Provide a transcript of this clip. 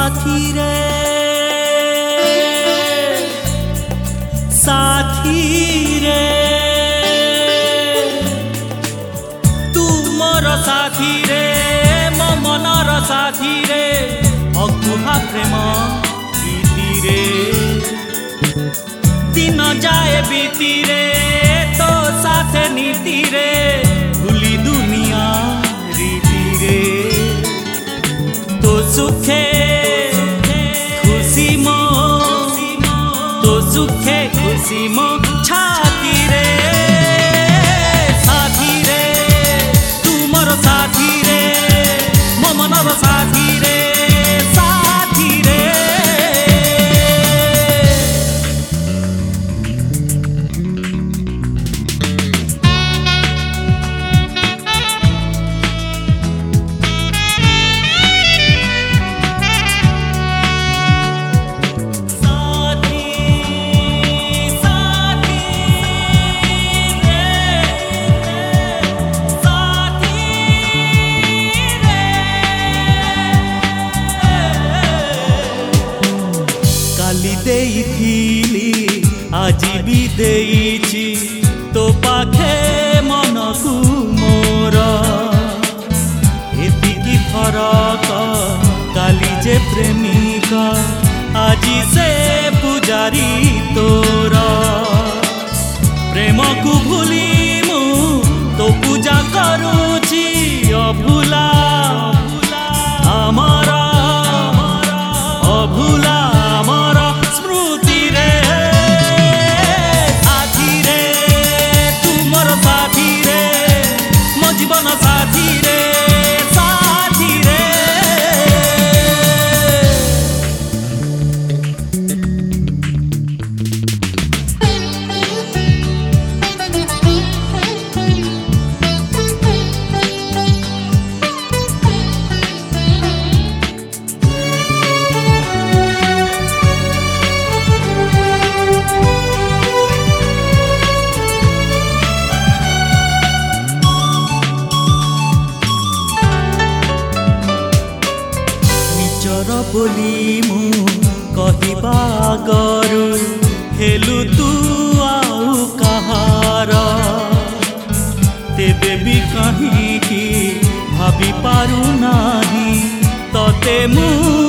साथी रे साथी रे तू मोर साथी रे मो मनर साथी रे अकुहा प्रेम गीति रे दिन जाए बीती रे तो साथ नीति रे भूली दुनिया रीति रे तो सुखे खुशी मो तो सुखे खुशी मो छाती रे साथी रे तू मोर साथी रे मो मनर साथी रे साथी रे आज भी देइछि तो पाखे मन को मोर एतिकी फरक काली जे प्रेमिका आज से पुजारी तोर प्रेम को भूली मु तो पूजा करूछि अभुला आमर अभुला आमर स्मृति रे जीवन साथी रे साथी रे बोली मु कहिबा गरु हेलु तू आउ कहार तेबे भी कहीं की भाभी पारु नाही तते मु